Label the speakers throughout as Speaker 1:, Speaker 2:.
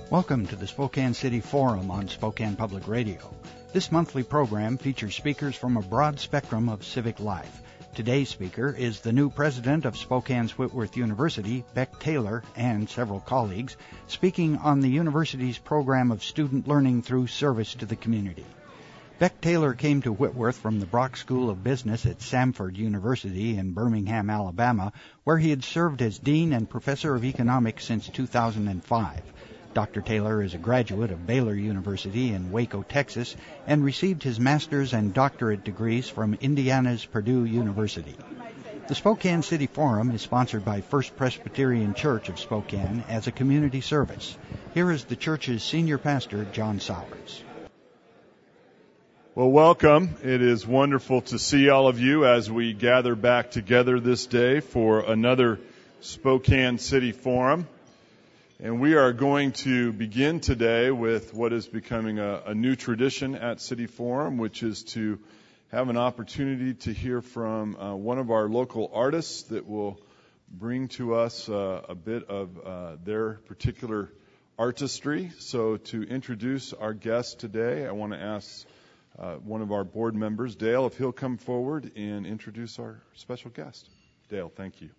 Speaker 1: Welcome to the Spokane City Forum on Spokane Public Radio. This monthly program features speakers from a broad spectrum of civic life. Today's speaker is the new president of Spokane's Whitworth University, Beck Taylor, and several colleagues, speaking on the university's program of student learning through service to the community. Beck Taylor came to Whitworth from the Brock School of Business at Samford University in Birmingham, Alabama, where he had served as dean and professor of economics since 2005. Dr. Taylor is a graduate of Baylor University in Waco, Texas, and received his master's and doctorate degrees from Indiana's Purdue University. The Spokane City Forum is sponsored by First Presbyterian Church of Spokane as a community service. Here is the church's senior pastor, John Sowers.
Speaker 2: Well, welcome. It is wonderful to see all of you as we gather back together this day for another Spokane City Forum. And we are going to begin today with what is becoming a new tradition at City Forum, which is to have an opportunity to hear from one of our local artists that will bring to us a bit of their particular artistry. So to introduce our guest today, I want to ask one of our board members, Dale, if he'll come forward and introduce our special guest. Dale, thank you.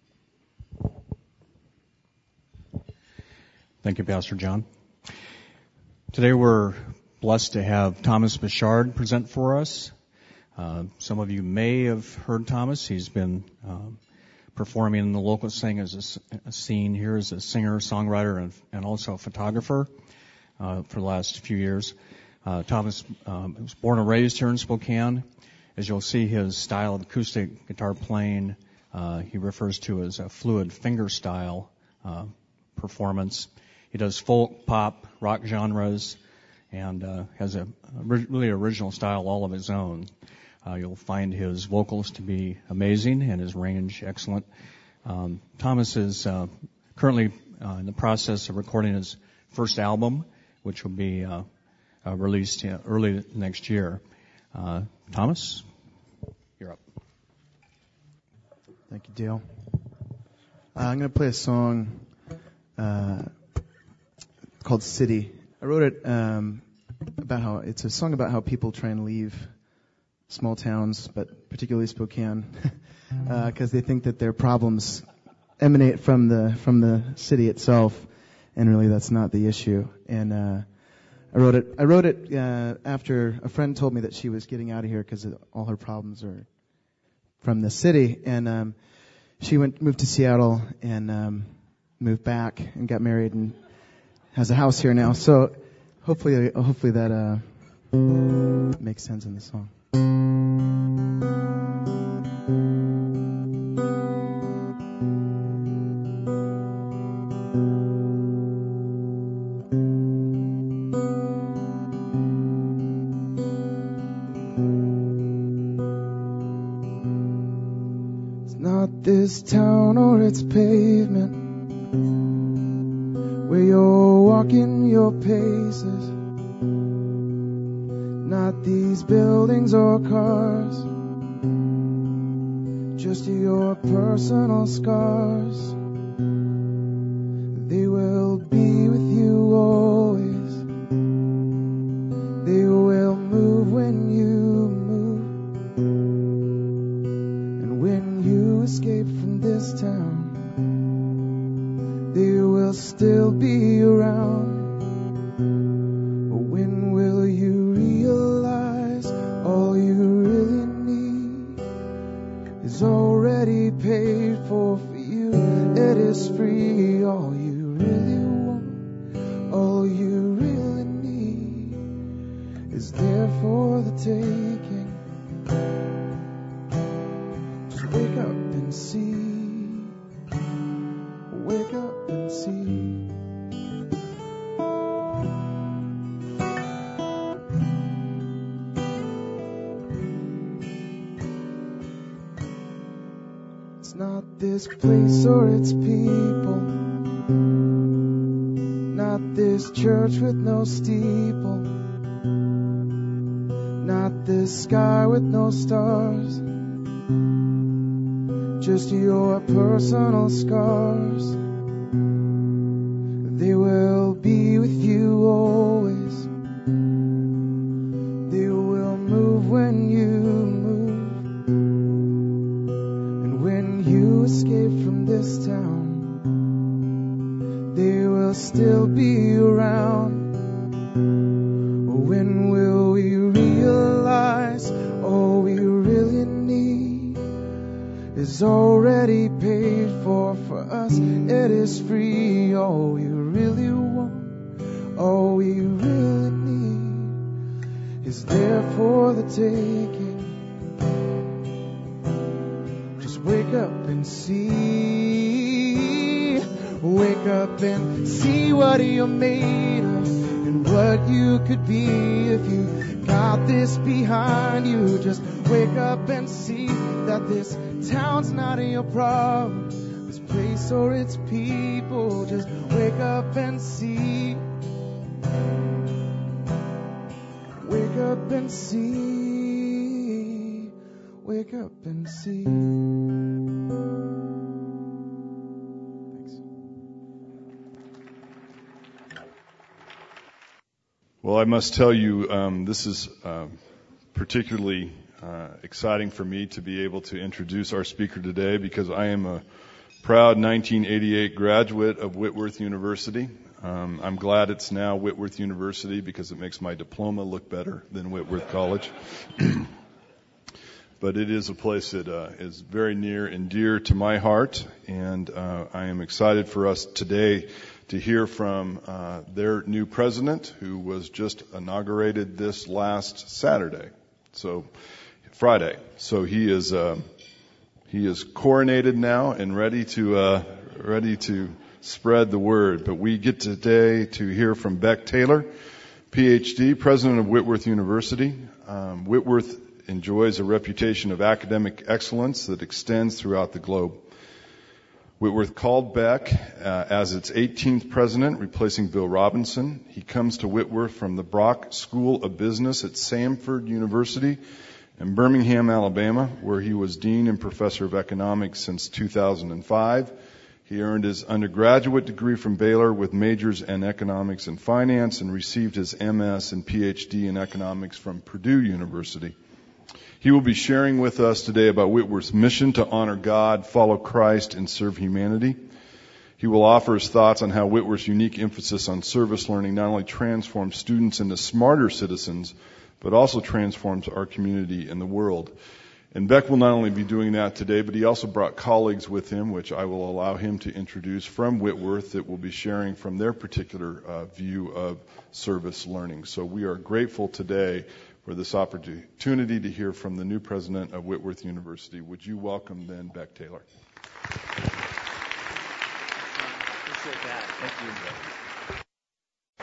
Speaker 3: Thank you, Pastor John. Today we're blessed to have Thomas Bouchard present for us. Some of you may have heard Thomas. He's been performing in the local scene here as a singer, songwriter, and also a photographer for the last few years. Thomas was born and raised here in Spokane. As you'll see, his style of acoustic guitar playing, he refers to as a fluid finger style performance. He does folk, pop, rock genres, and has a really original style all of his own. You'll find his vocals to be amazing and his range excellent. Thomas is currently in the process of recording his first album, which will be released early next year. Thomas, you're up.
Speaker 4: Thank you, Dale. I'm going to play a song called City. I wrote it it's a song about how people try and leave small towns, but particularly Spokane, because they think that their problems emanate from the city itself, and really that's not the issue. And I wrote it after a friend told me that she was getting out of here because all her problems are from the city, and she moved to Seattle and moved back and got married and has a house here now. So hopefully that makes sense in the song. It's not this town or its pavement where you're walking your paces, not these buildings or cars, just your personal scars. They will be with you always. They will move when you move, and when you escape from this town, they will still be around. When will you realize all you really need is already paid for you? It is free. All you really want, all you really need is there for the taking. Just wake up and see. Wake up and see. It's not this place or its people, not this church with no steeple, not this sky with no stars, just your personal scars. They will be with you still be around? When will we realize all we really need is already paid for us? It is free. All we really want, all we really need is there for the taking. Just wake up and see. Wake up and see what you're made of and what you could be if you got this behind you. Just wake up and see that this town's not your problem, this place or its people. Just wake up and see. Wake up and see. Wake up and see.
Speaker 2: Well, I must tell you, this is particularly exciting for me to be able to introduce our speaker today, because I am a proud 1988 graduate of Whitworth University. I'm glad it's now Whitworth University because it makes my diploma look better than Whitworth College. But it is a place that is very near and dear to my heart, and I am excited for us today to hear from their new president, who was just inaugurated this last Friday. So he is coronated now and ready to spread the word. But we get today to hear from Beck Taylor, PhD, president of Whitworth University. Whitworth enjoys a reputation of academic excellence that extends throughout the globe. Whitworth called Beck as its 18th president, replacing Bill Robinson. He comes to Whitworth from the Brock School of Business at Samford University in Birmingham, Alabama, where he was dean and professor of economics since 2005. He earned his undergraduate degree from Baylor with majors in economics and finance, and received his MS and PhD in economics from Purdue University. He will be sharing with us today about Whitworth's mission to honor God, follow Christ, and serve humanity. He will offer his thoughts on how Whitworth's unique emphasis on service learning not only transforms students into smarter citizens, but also transforms our community and the world. And Beck will not only be doing that today, but he also brought colleagues with him, which I will allow him to introduce from Whitworth, that will be sharing from their particular view of service learning. So we are grateful today for this opportunity to hear from the new president of Whitworth University. Would you welcome then Beck Taylor?
Speaker 5: Appreciate that. Thank you.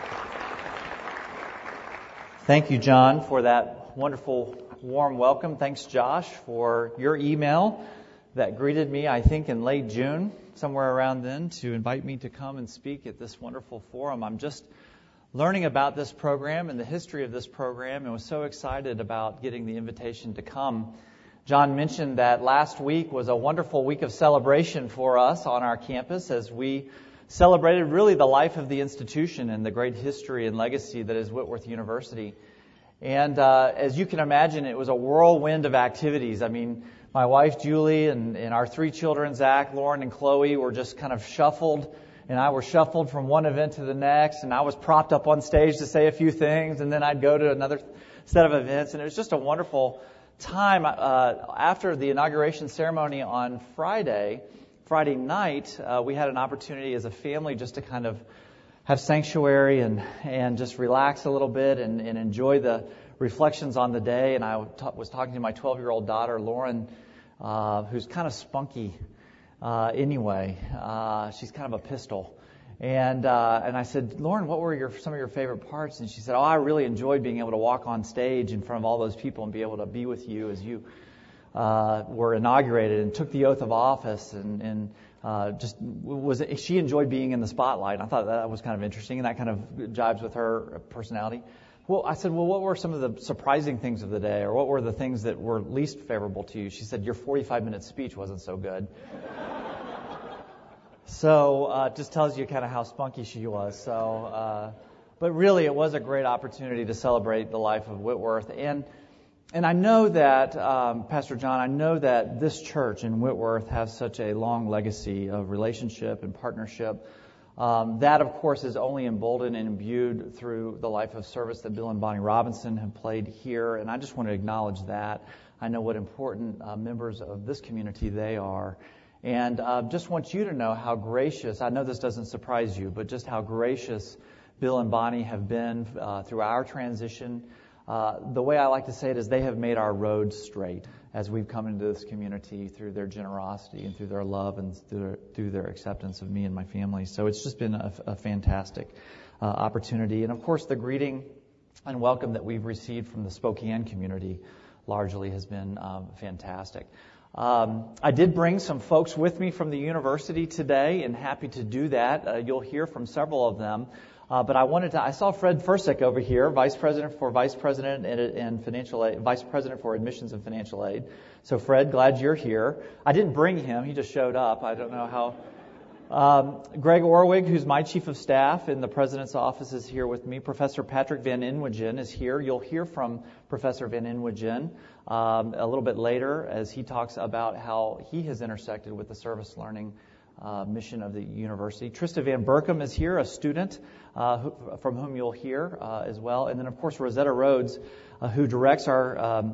Speaker 5: Thank you, John, for that wonderful, warm welcome. Thanks, Josh, for your email that greeted me, I think, in late June, somewhere around then, to invite me to come and speak at this wonderful forum. I'm just learning about this program and the history of this program, and was so excited about getting the invitation to come. John mentioned that last week was a wonderful week of celebration for us on our campus as we celebrated really the life of the institution and the great history and legacy that is Whitworth University. And as you can imagine, it was a whirlwind of activities. I mean, my wife Julie and our three children, Zach, Lauren, and Chloe, were just kind of shuffled. And I was shuffled from one event to the next, and I was propped up on stage to say a few things, and then I'd go to another set of events. And it was just a wonderful time. After the inauguration ceremony on Friday night, we had an opportunity as a family just to kind of have sanctuary and just relax a little bit and enjoy the reflections on the day. And I was talking to my 12-year-old daughter, Lauren, who's kind of spunky. Anyway, she's kind of a pistol. And I said, Lauren, what were some of your favorite parts? And she said, I really enjoyed being able to walk on stage in front of all those people and be able to be with you as you were inaugurated and took the oath of office. And she enjoyed being in the spotlight. I thought that was kind of interesting, and that kind of jives with her personality. Well, I said, what were some of the surprising things of the day, or what were the things that were least favorable to you? She said, your 45-minute speech wasn't so good. So it just tells you kind of how spunky she was. But really, it was a great opportunity to celebrate the life of Whitworth. And I know that, Pastor John, I know that this church in Whitworth has such a long legacy of relationship and partnership That, of course, is only emboldened and imbued through the life of service that Bill and Bonnie Robinson have played here, and I just want to acknowledge that. I know what important members of this community they are, and just want you to know how gracious, I know this doesn't surprise you, but just how gracious Bill and Bonnie have been through our transition. The way I like to say it is they have made our roads straight as we've come into this community through their generosity and through their love and through their acceptance of me and my family. So it's just been a fantastic opportunity. And, of course, the greeting and welcome that we've received from the Spokane community largely has been fantastic. I did bring some folks with me from the university today, and happy to do that. You'll hear from several of them. But I saw Fred Fursick over here, Vice President and Financial Aid, Vice President for Admissions and Financial Aid. So Fred, glad you're here. I didn't bring him, he just showed up. I don't know how. Greg Orwig, who's my Chief of Staff in the President's office, is here with me. Professor Patrick Van Inwagen is here. You'll hear from Professor Van Inwagen a little bit later as he talks about how he has intersected with the service learning mission of the university. Trista Van Berkom is here, a student from whom you'll hear as well. And then, of course, Rosetta Rhodes, who directs our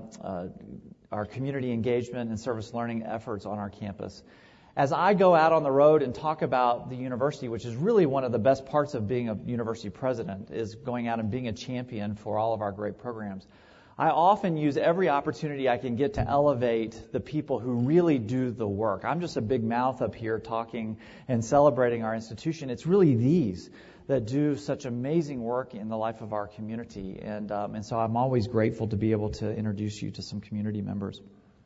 Speaker 5: community engagement and service learning efforts on our campus. As I go out on the road and talk about the university, which is really one of the best parts of being a university president, is going out and being a champion for all of our great programs. I often use every opportunity I can get to elevate the people who really do the work. I'm just a big mouth up here talking and celebrating our institution. It's really these that do such amazing work in the life of our community. And so I'm always grateful to be able to introduce you to some community members.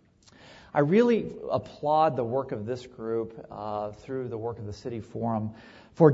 Speaker 5: I really applaud the work of this group through the work of the City Forum for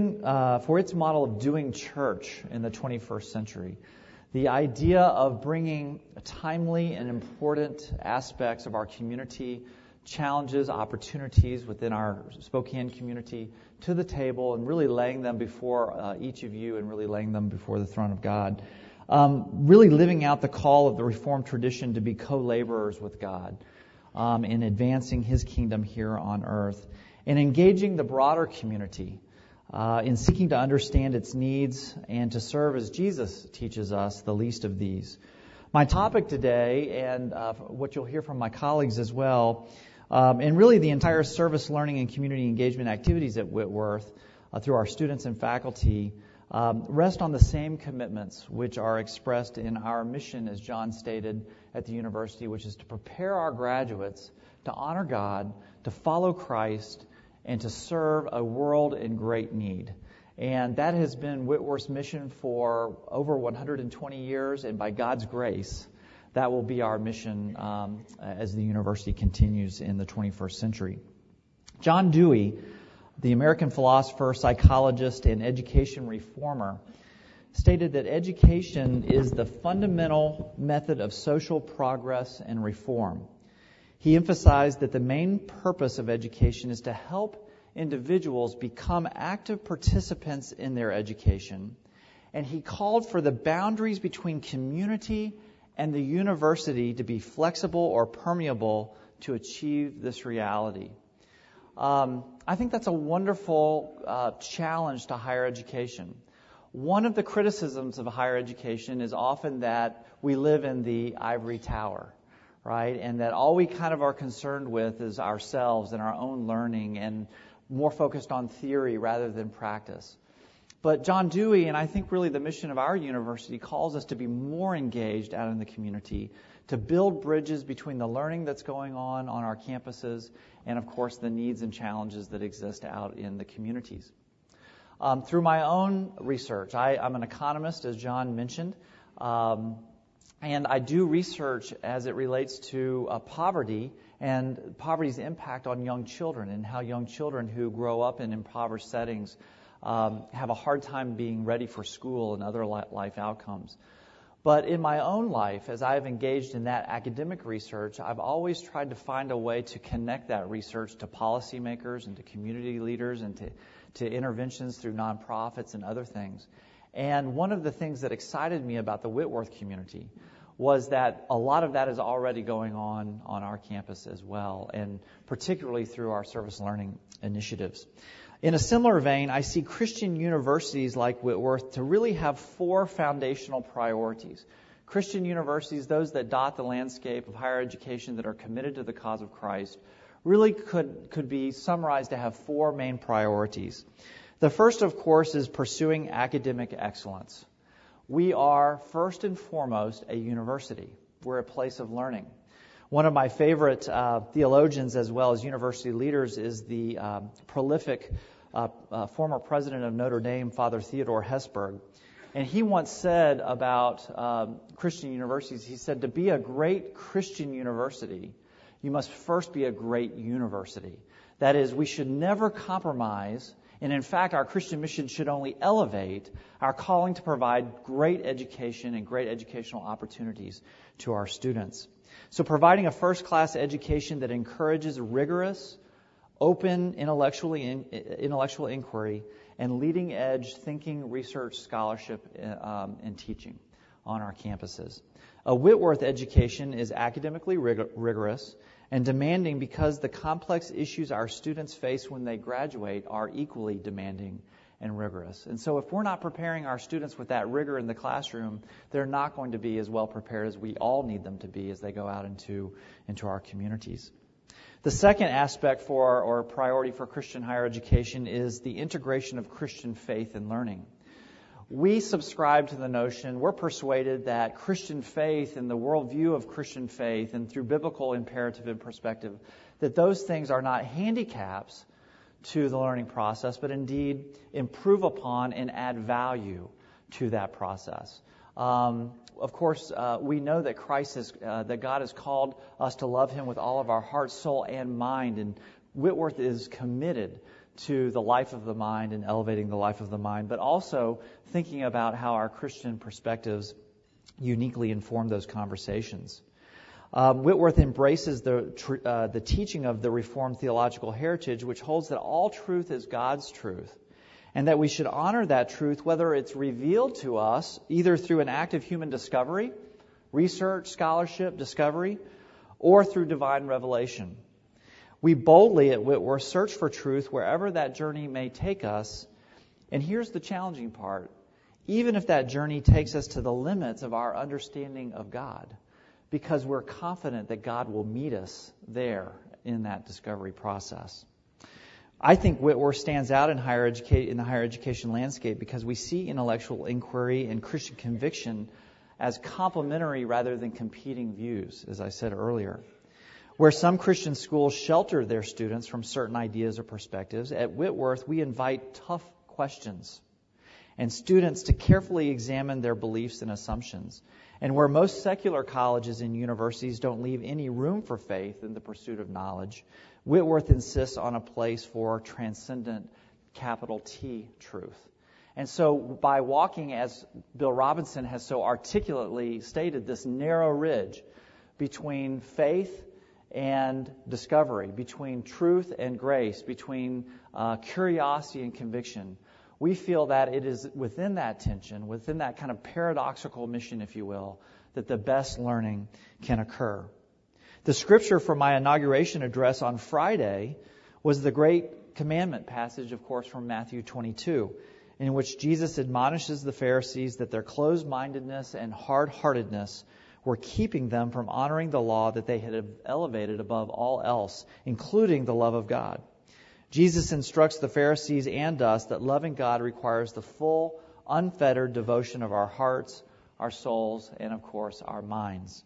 Speaker 5: its model of doing church in the 21st century. The idea of bringing timely and important aspects of our community, challenges, opportunities within our Spokane community to the table and really laying them before each of you and really laying them before the throne of God. Really living out the call of the Reformed tradition to be co-laborers with God in advancing His kingdom here on earth and engaging the broader community in seeking to understand its needs and to serve as Jesus teaches us, the least of these. My topic today, and what you'll hear from my colleagues as well, and really the entire service learning and community engagement activities at Whitworth through our students and faculty, rest on the same commitments which are expressed in our mission, as John stated, at the university, which is to prepare our graduates to honor God, to follow Christ, and to serve a world in great need. And that has been Whitworth's mission for over 120 years, and by God's grace, that will be our mission as the university continues in the 21st century. John Dewey, the American philosopher, psychologist, and education reformer, stated that education is the fundamental method of social progress and reform. He emphasized that the main purpose of education is to help individuals become active participants in their education, and he called for the boundaries between community and the university to be flexible or permeable to achieve this reality. I think that's a wonderful challenge to higher education. One of the criticisms of higher education is often that we live in the ivory tower, right? And that all we kind of are concerned with is ourselves and our own learning and more focused on theory rather than practice. But John Dewey, and I think really the mission of our university, calls us to be more engaged out in the community, to build bridges between the learning that's going on our campuses and, of course, the needs and challenges that exist out in the communities. Through my own research, I'm an economist, as John mentioned, and I do research as it relates to poverty and poverty's impact on young children and how young children who grow up in impoverished settings have a hard time being ready for school and other life outcomes. But in my own life, as I've engaged in that academic research, I've always tried to find a way to connect that research to policymakers and to community leaders and to interventions through nonprofits and other things. And one of the things that excited me about the Whitworth community was that a lot of that is already going on our campus as well, and particularly through our service learning initiatives. In a similar vein, I see Christian universities like Whitworth to really have 4 foundational priorities. Christian universities, those that dot the landscape of higher education that are committed to the cause of Christ, really could be summarized to have 4 main priorities. The first, of course, is pursuing academic excellence. We are, first and foremost, a university. We're a place of learning. One of my favorite theologians as well as university leaders is the prolific former president of Notre Dame, Father Theodore Hesburgh. And he once said about Christian universities, he said, to be a great Christian university, you must first be a great university. That is, we should never compromise, and in fact, our Christian mission should only elevate our calling to provide great education and great educational opportunities to our students. So providing a first-class education that encourages rigorous, open intellectual inquiry and leading-edge thinking, research, scholarship, and teaching on our campuses. A Whitworth education is academically rigorous and demanding because the complex issues our students face when they graduate are equally demanding and rigorous. And so if we're not preparing our students with that rigor in the classroom, they're not going to be as well prepared as we all need them to be as they go out into our communities. The second aspect or priority for Christian higher education is the integration of Christian faith and learning. We subscribe to the notion, we're persuaded that Christian faith and the worldview of Christian faith and through biblical imperative and perspective, that those things are not handicaps to the learning process, but indeed improve upon and add value to that process. Of course, we know that that God has called us to love Him with all of our heart, soul, and mind, and Whitworth is committed to the life of the mind and elevating the life of the mind, but also thinking about how our Christian perspectives uniquely inform those conversations. Whitworth embraces the teaching of the Reformed theological heritage, which holds that all truth is God's truth, and that we should honor that truth whether it's revealed to us either through an act of human discovery, research, scholarship, discovery, or through divine revelation. We boldly at Whitworth search for truth wherever that journey may take us, and here's the challenging part. Even if that journey takes us to the limits of our understanding of God, because we're confident that God will meet us there in that discovery process. I think Whitworth stands out in the higher education landscape because we see intellectual inquiry and Christian conviction as complementary rather than competing views, as I said earlier. Where some Christian schools shelter their students from certain ideas or perspectives, at Whitworth we invite tough questions and students to carefully examine their beliefs and assumptions. And where most secular colleges and universities don't leave any room for faith in the pursuit of knowledge, Whitworth insists on a place for transcendent, capital T, truth. And so by walking, as Bill Robinson has so articulately stated, this narrow ridge between faith and discovery, between truth and grace, between curiosity and conviction, we feel that it is within that tension, within that kind of paradoxical mission, if you will, that the best learning can occur. The scripture for my inauguration address on Friday was the great commandment passage, of course, from Matthew 22, in which Jesus admonishes the Pharisees that their closed-mindedness and hard-heartedness were keeping them from honoring the law that they had elevated above all else, including the love of God. Jesus instructs the Pharisees and us that loving God requires the full, unfettered devotion of our hearts, our souls, and, of course, our minds.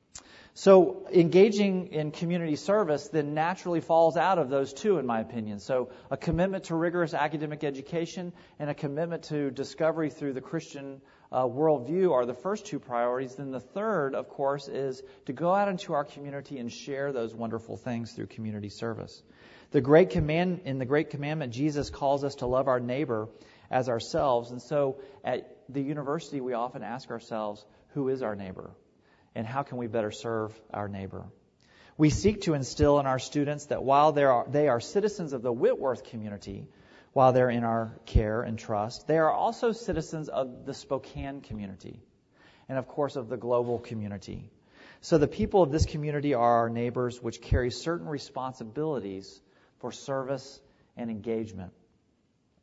Speaker 5: So engaging in community service then naturally falls out of those two, in my opinion. So a commitment to rigorous academic education and a commitment to discovery through the Christian worldview are the first two priorities. Then the third, of course, is to go out into our community and share those wonderful things through community service. In the Great Commandment, Jesus calls us to love our neighbor as ourselves. And so at the university, we often ask ourselves, who is our neighbor? And how can we better serve our neighbor? We seek to instill in our students that while they are citizens of the Whitworth community, while they're in our care and trust, they are also citizens of the Spokane community and, of course, of the global community. So the people of this community are our neighbors, which carry certain responsibilities for service and engagement.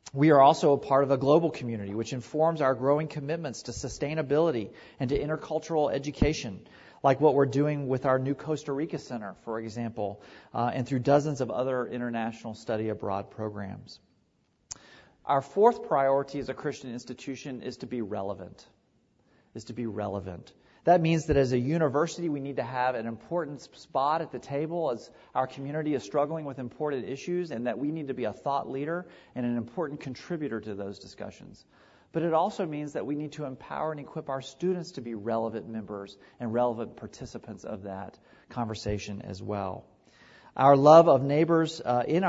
Speaker 5: We are also a part of a global community, which informs our growing commitments to sustainability and to intercultural education, like what we're doing with our new Costa Rica Center, for example, and through dozens of other international study abroad programs. Our fourth priority as a Christian institution is to be relevant. That means that as a university, we need to have an important spot at the table as our community is struggling with important issues, and that we need to be a thought leader and an important contributor to those discussions. But it also means that we need to empower and equip our students to be relevant members and relevant participants of that conversation as well. In our love of neighbors,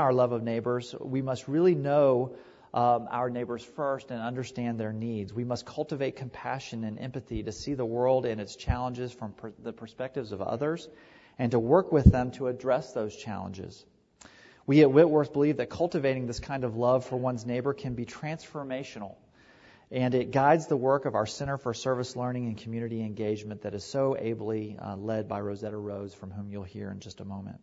Speaker 5: we must really know our neighbors first and understand their needs. We must cultivate compassion and empathy to see the world and its challenges from the perspectives of others and to work with them to address those challenges. We at Whitworth believe that cultivating this kind of love for one's neighbor can be transformational, and it guides the work of our Center for Service Learning and Community Engagement that is so ably led by Rosetta Rose, from whom you'll hear in just a moment.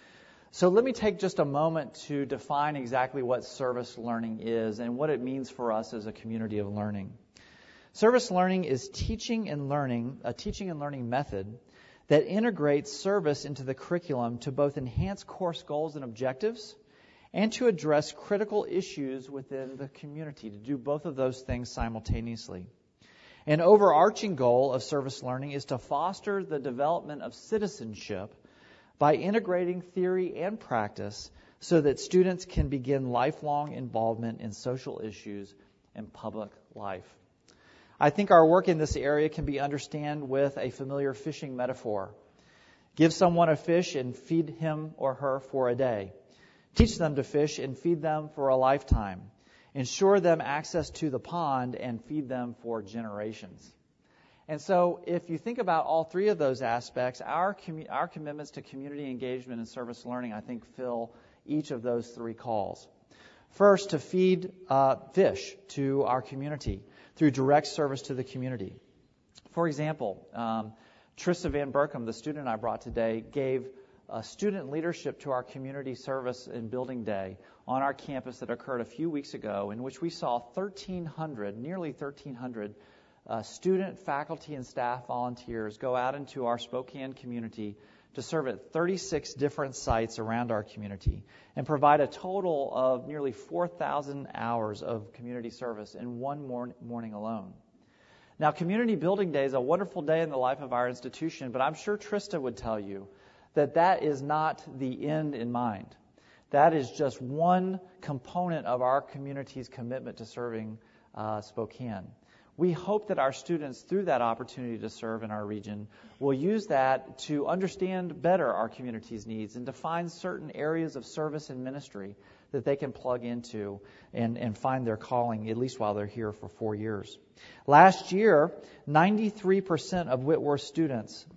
Speaker 5: So let me take just a moment to define exactly what service learning is and what it means for us as a community of learning. Service learning is a teaching and learning method that integrates service into the curriculum to both enhance course goals and objectives and to address critical issues within the community, to do both of those things simultaneously. An overarching goal of service learning is to foster the development of citizenship by integrating theory and practice so that students can begin lifelong involvement in social issues and public life. I think our work in this area can be understood with a familiar fishing metaphor. Give someone a fish and feed him or her for a day. Teach them to fish and feed them for a lifetime. Ensure them access to the pond and feed them for generations. And so if you think about all three of those aspects, our commitments to community engagement and service learning, I think, fill each of those three calls. First, to feed fish to our community through direct service to the community. For example, Trista Van Berkom, the student I brought today, gave student leadership to our community service and building day on our campus that occurred a few weeks ago, in which we saw nearly 1,300 student, faculty, and staff volunteers go out into our Spokane community to serve at 36 different sites around our community and provide a total of nearly 4,000 hours of community service in one morning alone. Now, Community Building Day is a wonderful day in the life of our institution, but I'm sure Trista would tell you that that is not the end in mind. That is just one component of our community's commitment to serving Spokane. We hope that our students, through that opportunity to serve in our region, will use that to understand better our community's needs and to find certain areas of service and ministry that they can plug into and find their calling, at least while they're here for 4 years. Last year, 93% of Whitworth students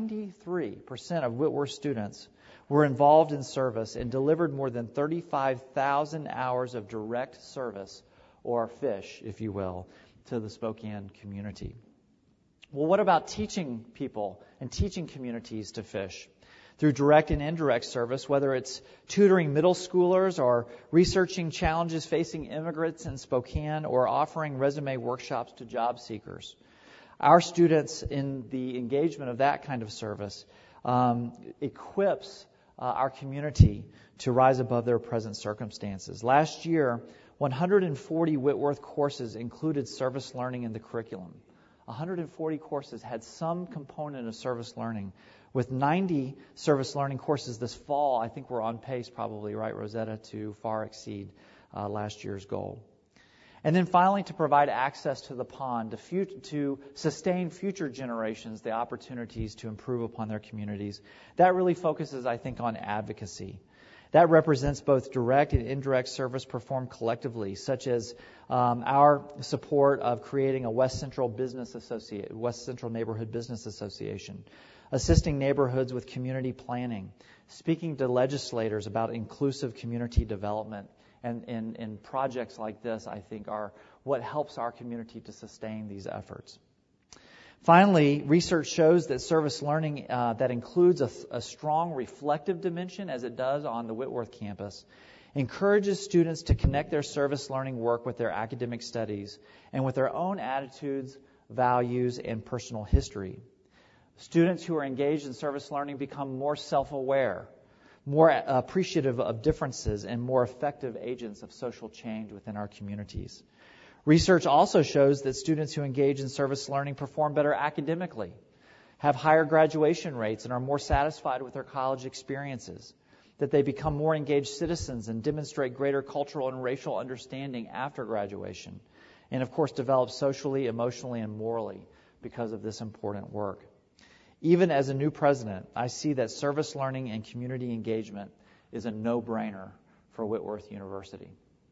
Speaker 5: were involved in service and delivered more than 35,000 hours of direct service, or fish, if you will, to the Spokane community. Well, what about teaching people and teaching communities to fish? Through direct and indirect service, whether it's tutoring middle schoolers or researching challenges facing immigrants in Spokane or offering resume workshops to job seekers. Our students, in the engagement of that kind of service, equips our community to rise above their present circumstances. Last year, 140 Whitworth courses included service learning in the curriculum. 140 courses had some component of service learning. With 90 service learning courses this fall, I think we're on pace probably, right, Rosetta, to far exceed last year's goal. And then finally, to provide access to the pond, to sustain future generations the opportunities to improve upon their communities. That really focuses, I think, on advocacy. That represents both direct and indirect service performed collectively, such as our support of creating a West Central Neighborhood Business Association, assisting neighborhoods with community planning, speaking to legislators about inclusive community development, and projects like this, I think, are what helps our community to sustain these efforts. Finally, research shows that service learning that includes a strong reflective dimension, as it does on the Whitworth campus, encourages students to connect their service learning work with their academic studies and with their own attitudes, values, and personal history. Students who are engaged in service learning become more self-aware, more appreciative of differences, and more effective agents of social change within our communities. Research also shows that students who engage in service learning perform better academically, have higher graduation rates, and are more satisfied with their college experiences, that they become more engaged citizens and demonstrate greater cultural and racial understanding after graduation, and of course develop socially, emotionally, and morally because of this important work. Even as a new president, I see that service learning and community engagement is a no-brainer for Whitworth University.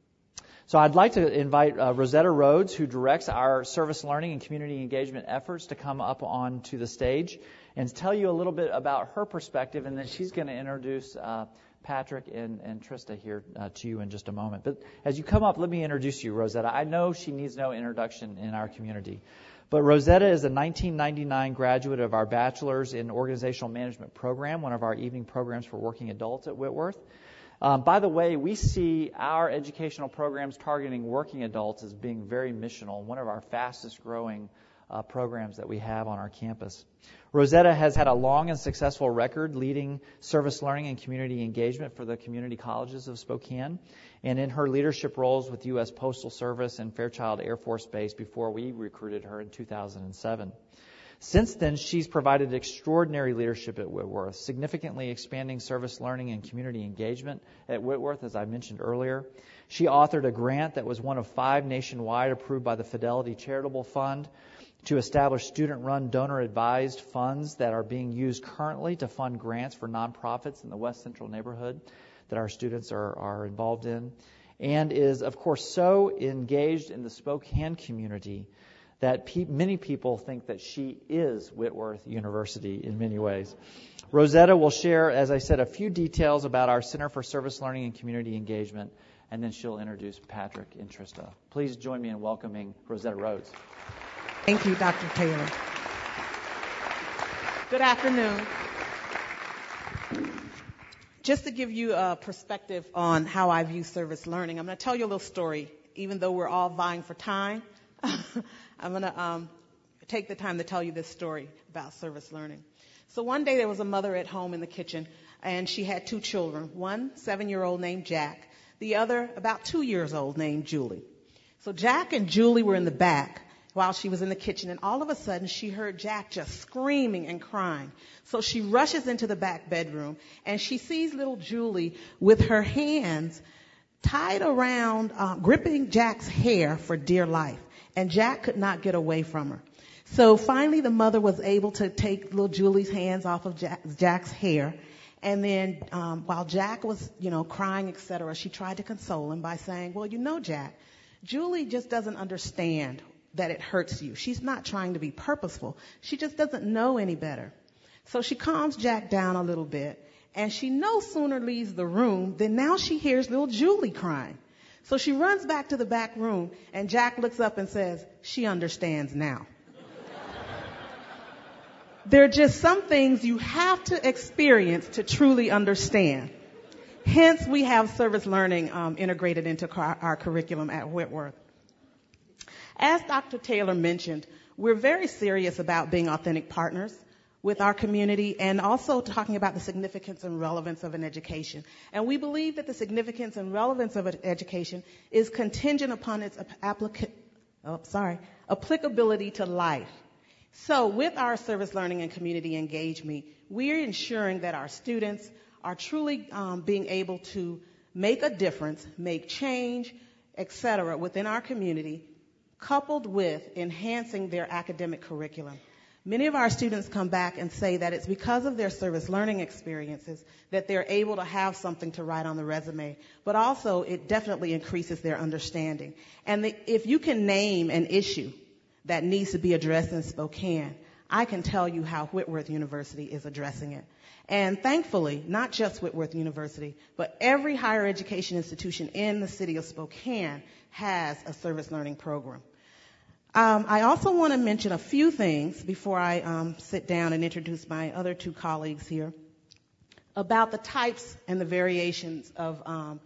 Speaker 5: So I'd like to invite Rosetta Rhodes, who directs our service learning and community engagement efforts, to come up onto the stage and tell you a little bit about her perspective, and then she's going to introduce Patrick and Trista here to you in just a moment. But as you come up, let me introduce you, Rosetta. I know she needs no introduction in our community, but Rosetta is a 1999 graduate of our Bachelor's in Organizational Management program, one of our evening programs for working adults at Whitworth. By the way, we see our educational programs targeting working adults as being very missional, one of our fastest growing programs that we have on our campus. Rosetta has had a long and successful record leading service learning and community engagement for the community colleges of Spokane, and in her leadership roles with U.S. Postal Service and Fairchild Air Force Base before we recruited her in 2007. Since then, she's provided extraordinary leadership at Whitworth, significantly expanding service learning and community engagement at Whitworth, as I mentioned earlier. She authored a grant that was one of 5 nationwide approved by the Fidelity Charitable Fund to establish student-run, donor-advised funds that are being used currently to fund grants for nonprofits in the West Central neighborhood that our students are involved in, and is, of course, so engaged in the Spokane community that many people think that she is Whitworth University in many ways. Rosetta will share, as I said, a few details about our Center for Service Learning and Community Engagement, and then she'll introduce Patrick and Trista. Please join me in welcoming Rosetta Rhodes.
Speaker 6: Thank you, Dr. Taylor. Good afternoon. Just to give you a perspective on how I view service learning, I'm going to tell you a little story. Even though we're all vying for time, I'm going to take the time to tell you this story about service learning. So one day there was a mother at home in the kitchen, and she had 2 children, one 7-year-old named Jack, the other about 2 years old named Julie. So Jack and Julie were in the back while she was in the kitchen, and all of a sudden she heard Jack just screaming and crying. So she rushes into the back bedroom, and she sees little Julie with her hands tied around, gripping Jack's hair for dear life, and Jack could not get away from her. So finally the mother was able to take little Julie's hands off of Jack's hair, and then while Jack was, crying, etc., she tried to console him by saying, well, Jack, Julie just doesn't understand that it hurts you. She's not trying to be purposeful. She just doesn't know any better. So she calms Jack down a little bit, and she no sooner leaves the room than now she hears little Julie crying. So she runs back to the back room, and Jack looks up and says, she understands now. There are just some things you have to experience to truly understand. Hence, we have service learning integrated into our curriculum at Whitworth. As Dr. Taylor mentioned, we're very serious about being authentic partners with our community and also talking about the significance and relevance of an education. And we believe that the significance and relevance of an education is contingent upon its applicability to life. So with our service learning and community engagement, we're ensuring that our students are truly being able to make a difference, make change, etc. within our community, coupled with enhancing their academic curriculum. Many of our students come back and say that it's because of their service learning experiences that they're able to have something to write on the resume, but also it definitely increases their understanding. And if you can name an issue that needs to be addressed in Spokane, I can tell you how Whitworth University is addressing it. And thankfully, not just Whitworth University, but every higher education institution in the city of Spokane has a service learning program. I also want to mention a few things before I sit down and introduce my other 2 colleagues here about the types and the variations of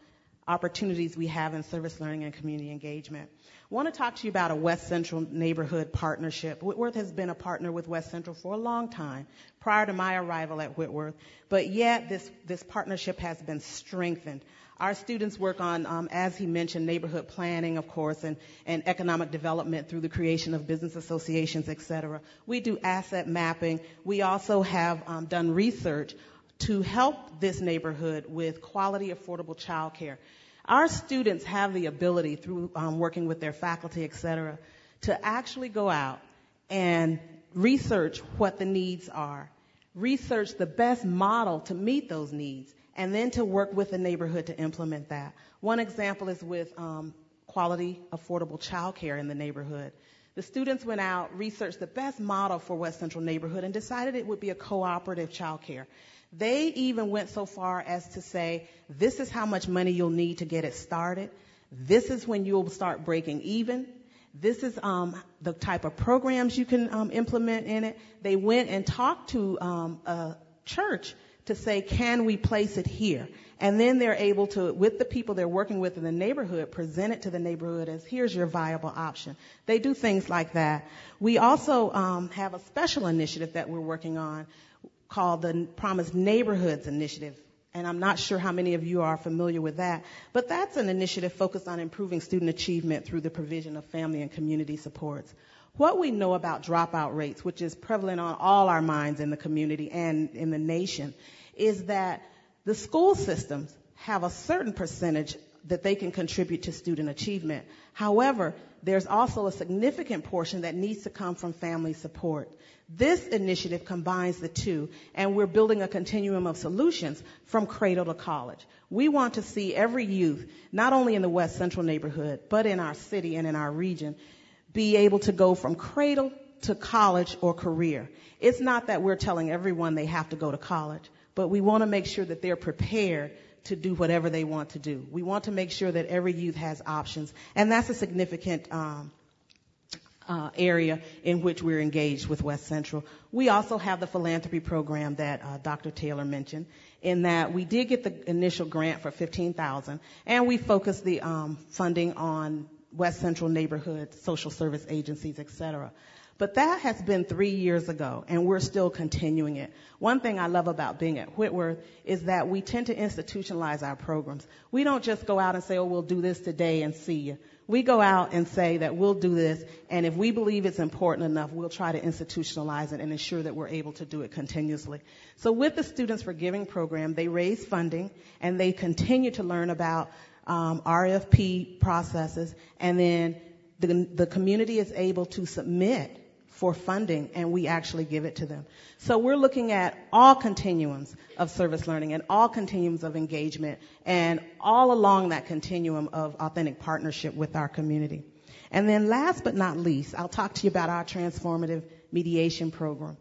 Speaker 6: opportunities we have in service learning and community engagement. I want to talk to you about a West Central neighborhood partnership. Whitworth has been a partner with West Central for a long time, prior to my arrival at Whitworth, but yet this partnership has been strengthened. Our students work on, as he mentioned, neighborhood planning, of course, and economic development through the creation of business associations, et cetera. We do asset mapping. We also have done research to help this neighborhood with quality, affordable childcare. Our students have the ability, through working with their faculty, et cetera, to actually go out and research what the needs are, research the best model to meet those needs, and then to work with the neighborhood to implement that. One example is with quality, affordable childcare in the neighborhood. The students went out, researched the best model for West Central neighborhood, and decided it would be a cooperative childcare. They even went so far as to say, this is how much money you'll need to get it started. This is when you'll start breaking even. This is the type of programs you can implement in it. They went and talked to a church to say, can we place it here? And then they're able to, with the people they're working with in the neighborhood, present it to the neighborhood as, here's your viable option. They do things like that. We also have a special initiative that we're working on called the Promised Neighborhoods Initiative. And I'm not sure how many of you are familiar with that, but that's an initiative focused on improving student achievement through the provision of family and community supports. What we know about dropout rates, which is prevalent on all our minds in the community and in the nation, is that the school systems have a certain percentage that they can contribute to student achievement. However, there's also a significant portion that needs to come from family support. This initiative combines the two, and we're building a continuum of solutions from cradle to college. We want to see every youth, not only in the West Central neighborhood, but in our city and in our region, be able to go from cradle to college or career. It's not that we're telling everyone they have to go to college, but we want to make sure that they're prepared to do whatever they want to do. We want to make sure that every youth has options, and that's a significant area in which we're engaged with West Central. We also have the philanthropy program that Dr. Taylor mentioned, in that we did get the initial grant for $15,000, and we focused the funding on West Central neighborhoods, social service agencies, et cetera. But that has been 3 years ago, and we're still continuing it. One thing I love about being at Whitworth is that we tend to institutionalize our programs. We don't just go out and say, oh, we'll do this today and see you. We go out and say that we'll do this, and if we believe it's important enough, we'll try to institutionalize it and ensure that we're able to do it continuously. So with the Students for Giving program, they raise funding, and they continue to learn about RFP processes, and then the community is able to submit for funding, and we actually give it to them. So we're looking at all continuums of service learning and all continuums of engagement and all along that continuum of authentic partnership with our community. And then last but not least, I'll talk to you about our transformative mediation program.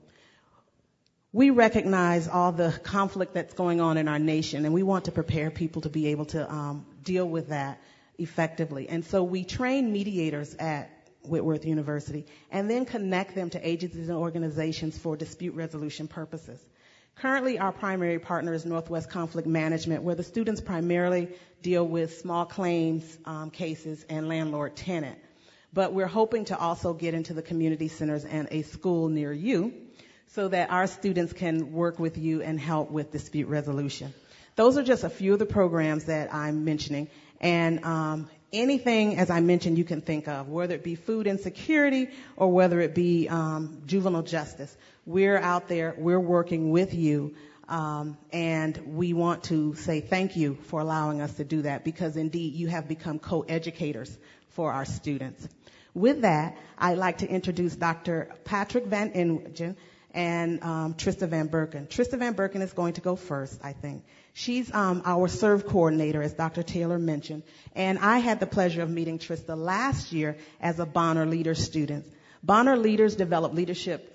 Speaker 6: We recognize all the conflict that's going on in our nation, and we want to prepare people to be able to deal with that effectively. And so we train mediators at Whitworth University, and then connect them to agencies and organizations for dispute resolution purposes. Currently, our primary partner is Northwest Conflict Management, where the students primarily deal with small claims cases and landlord-tenant. But we're hoping to also get into the community centers and a school near you so that our students can work with you and help with dispute resolution. Those are just a few of the programs that I'm mentioning. And anything, as I mentioned, you can think of, whether it be food insecurity or whether it be juvenile justice. We're out there, we're working with you, and we want to say thank you for allowing us to do that, because indeed you have become co-educators for our students. With that, I'd like to introduce Dr. Patrick Van Inwigen and Trista Van Berken. Trista Van Berken is going to go first, I think. She's our SERVE coordinator, as Dr. Taylor mentioned, and I had the pleasure of meeting Trista last year as a Bonner Leaders student. Bonner Leaders develop leadership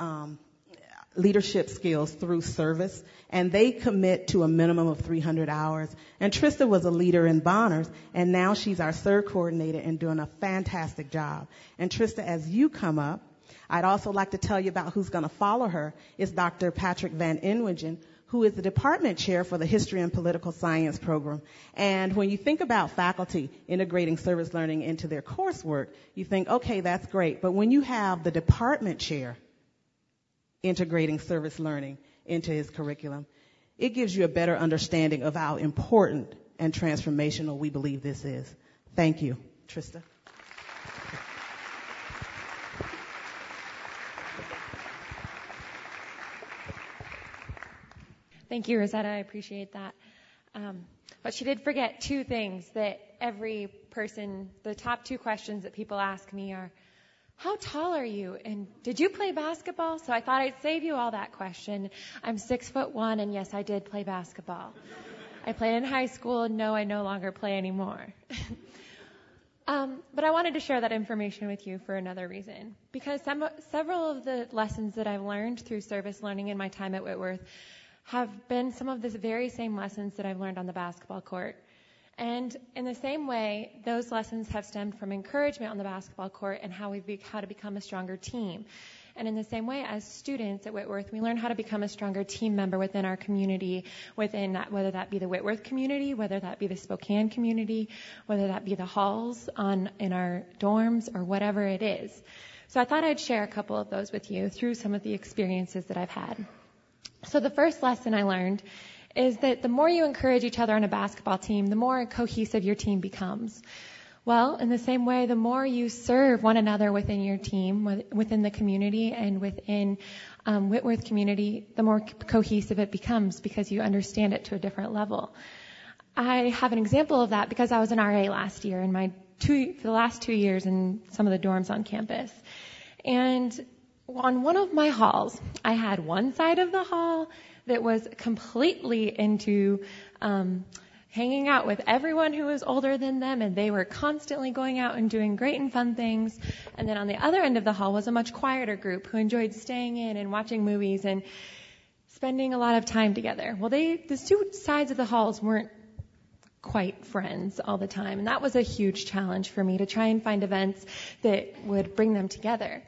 Speaker 6: skills through service, and they commit to a minimum of 300 hours. And Trista was a leader in Bonner's, and now she's our SERVE coordinator and doing a fantastic job. And Trista, as you come up, I'd also like to tell you about who's going to follow her is Dr. Patrick Van Inwigen, who is the department chair for the History and Political Science program. And when you think about faculty integrating service learning into their coursework, you think, okay, that's great. But when you have the department chair integrating service learning into his curriculum, it gives you a better understanding of how important and transformational we believe this is. Thank you. Trista.
Speaker 7: Thank you, Rosetta. I appreciate that. But she did forget two things that every person, the top two questions that people ask me are, how tall are you? And did you play basketball? So I thought I'd save you all that question. I'm 6'1", and yes, I did play basketball. I played in high school, and no, I no longer play anymore. But I wanted to share that information with you for another reason. Because several of the lessons that I've learned through service learning in my time at Whitworth have been some of the very same lessons that I've learned on the basketball court. And in the same way, those lessons have stemmed from encouragement on the basketball court and how to become a stronger team. And in the same way, as students at Whitworth, we learn how to become a stronger team member within our community, within that, whether that be the Whitworth community, whether that be the Spokane community, whether that be the halls in our dorms, or whatever it is. So I thought I'd share a couple of those with you through some of the experiences that I've had. So the first lesson I learned is that the more you encourage each other on a basketball team, the more cohesive your team becomes. Well, in the same way, the more you serve one another within your team, within the community and within Whitworth community, the more cohesive it becomes because you understand it to a different level. I have an example of that because I was an RA last year for the last 2 years in some of the dorms on campus. And on one of my halls, I had one side of the hall that was completely into hanging out with everyone who was older than them, and they were constantly going out and doing great and fun things. And then on the other end of the hall was a much quieter group who enjoyed staying in and watching movies and spending a lot of time together. Well, the two sides of the halls weren't quite friends all the time, and that was a huge challenge for me to try and find events that would bring them together.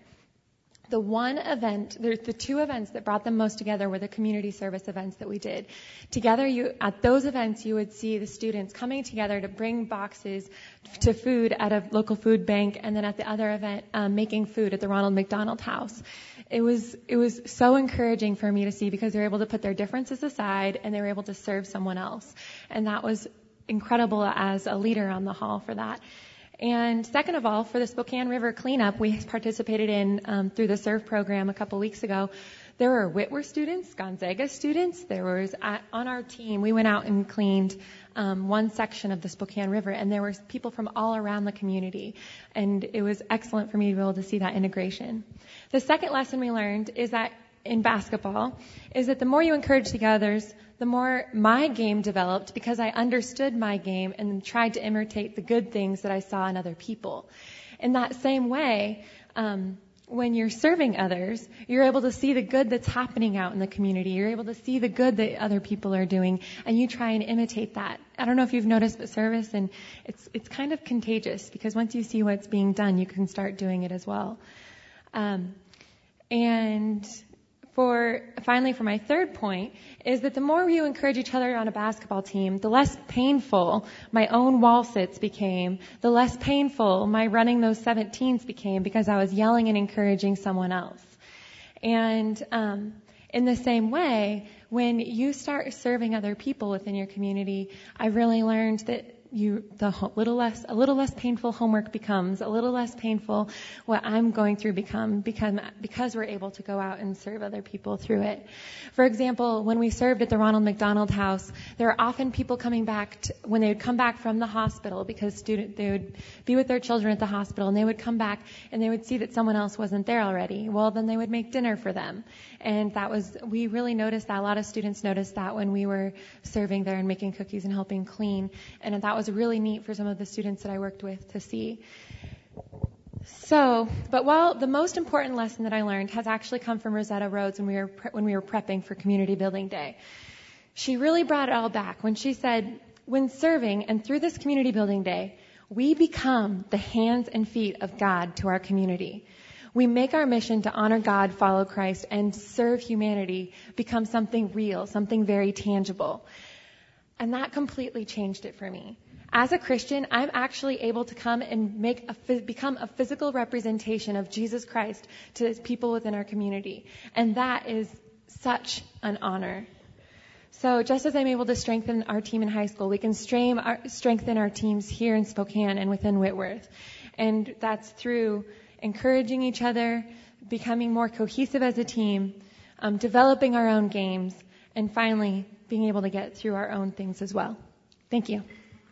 Speaker 7: The two events that brought them most together were the community service events that we did. Together, at those events, you would see the students coming together to bring boxes to food at a local food bank, and then at the other event, making food at the Ronald McDonald House. It was so encouraging for me to see because they were able to put their differences aside and they were able to serve someone else. And that was incredible as a leader on the hall for that. And second of all, for the Spokane River cleanup we participated in through the SERVE program a couple weeks ago, there were Whitworth students, Gonzaga students. On our team, we went out and cleaned one section of the Spokane River, and there were people from all around the community. And it was excellent for me to be able to see that integration. The second lesson we learned is that in basketball is that the more you encourage the others, the more my game developed because I understood my game and tried to imitate the good things that I saw in other people. In that same way, when you're serving others, you're able to see the good that's happening out in the community. You're able to see the good that other people are doing, and you try and imitate that. I don't know if you've noticed, but service, and it's kind of contagious because once you see what's being done, you can start doing it as well. And finally, for my third point, is that the more you encourage each other on a basketball team, the less painful my own wall sits became, the less painful my running those 17s became because I was yelling and encouraging someone else. And in the same way, when you start serving other people within your community, I really learned that a little less painful homework becomes, a little less painful what I'm going through because we're able to go out and serve other people through it. For example, when we served at the Ronald McDonald House, there were often people coming back when they would come back from the hospital because they would be with their children at the hospital, and they would come back and they would see that someone else wasn't there already. Well, then they would make dinner for them. And we really noticed that. A lot of students noticed that when we were serving there and making cookies and helping clean. And that was really neat for some of the students that I worked with to see. But while the most important lesson that I learned has actually come from Rosetta Rhodes when we were prepping for Community Building Day, she really brought it all back when she said, when serving and through this Community Building Day, we become the hands and feet of God to our community. We make our mission to honor God, follow Christ, and serve humanity become something real, something very tangible. And that completely changed it for me. As a Christian, I'm actually able to come and become a physical representation of Jesus Christ to people within our community. And that is such an honor. So just as I'm able to strengthen our team in high school, we can strengthen our teams here in Spokane and within Whitworth. And that's through encouraging each other, becoming more cohesive as a team, developing our own games, and finally being able to get through our own things as well. Thank you.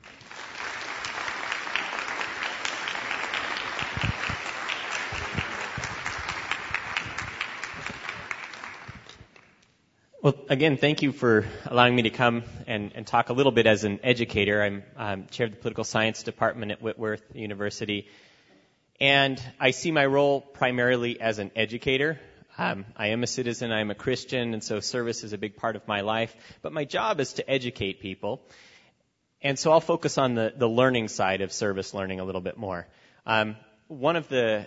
Speaker 8: Well, again, thank you for allowing me to come and talk a little bit as an educator. I'm chair of the political science department at Whitworth University, and I see my role primarily as an educator. I am a citizen, I am a Christian, and so service is a big part of my life. But my job is to educate people, and so I'll focus on the learning side of service learning a little bit more. One of the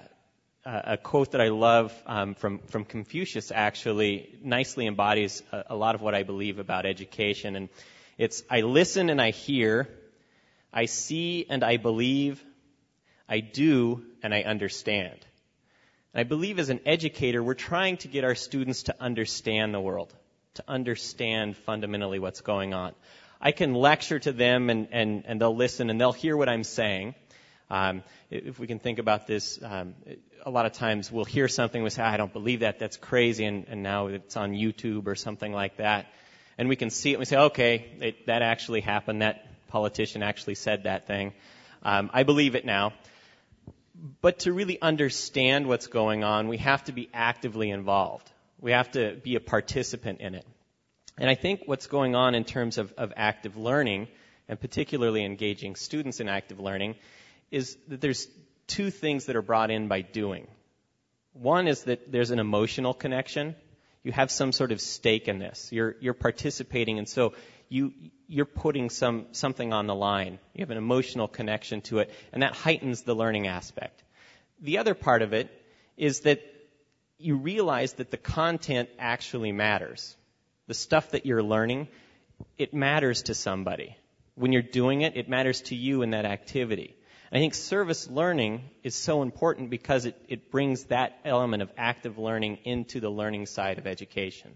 Speaker 8: a quote that I love from Confucius actually nicely embodies a lot of what I believe about education. And it's, I listen and I hear, I see and I believe, I do and I understand. And I believe as an educator, we're trying to get our students to understand the world, to understand fundamentally what's going on. I can lecture to them and they'll listen and they'll hear what I'm saying. If we can think about this, a lot of times we'll hear something, we say, I don't believe that, that's crazy, and now it's on YouTube or something like that. And we can see it and we say, okay, that actually happened, that politician actually said that thing. I believe it now. But to really understand what's going on, we have to be actively involved. We have to be a participant in it. And I think what's going on in terms of active learning, and particularly engaging students in active learning, is that there's two things that are brought in by doing. One is that there's an emotional connection. You have some sort of stake in this. You're participating, and so you're putting something on the line. You have an emotional connection to it, and that heightens the learning aspect. The other part of it is that you realize that the content actually matters. The stuff that you're learning, it matters to somebody. When you're doing it, it matters to you in that activity. I think service learning is so important because it brings that element of active learning into the learning side of education.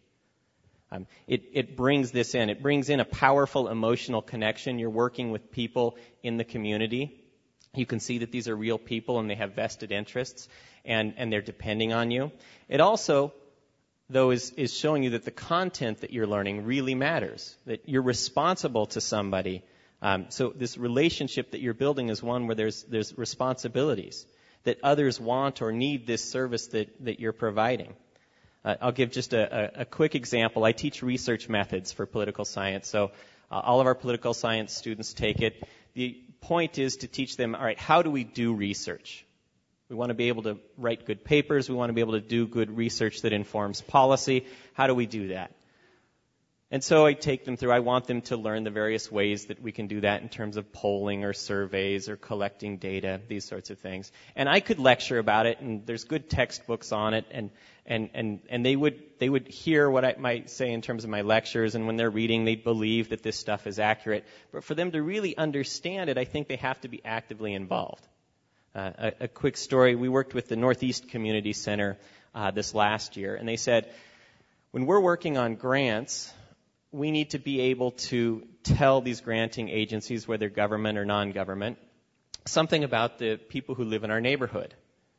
Speaker 8: It brings this in. It brings in a powerful emotional connection. You're working with people in the community. You can see that these are real people and they have vested interests and they're depending on you. It also, though, is showing you that the content that you're learning really matters, that you're responsible to somebody. So this relationship that you're building is one where there's responsibilities, that others want or need this service that you're providing. I'll give just a quick example. I teach research methods for political science, so all of our political science students take it. The point is to teach them, all right, how do we do research? We want to be able to write good papers. We want to be able to do good research that informs policy. How do we do that? And so I take them through, I want them to learn the various ways that we can do that in terms of polling or surveys or collecting data, these sorts of things. And I could lecture about it, and there's good textbooks on it, and they would hear what I might say in terms of my lectures, and when they're reading, they'd believe that this stuff is accurate. But for them to really understand it, I think they have to be actively involved. A quick story, we worked with the Northeast Community Center this last year, and they said, when we're working on grants, we need to be able to tell these granting agencies, whether government or non-government, something about the people who live in our neighborhood.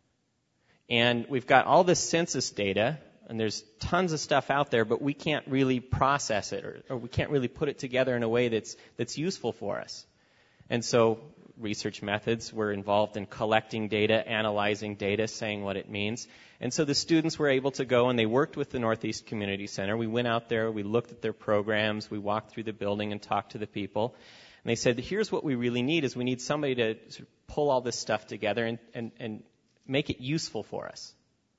Speaker 8: And we've got all this census data, and there's tons of stuff out there, but we can't really process it, or we can't really put it together in a way that's useful for us. And so research methods were involved in collecting data, analyzing data, saying what it means. And so the students were able to go, and they worked with the Northeast Community Center. We went out there, we looked at their programs, we walked through the building and talked to the people. And they said, here's what we really need, is we need somebody to sort of pull all this stuff together and make it useful for us.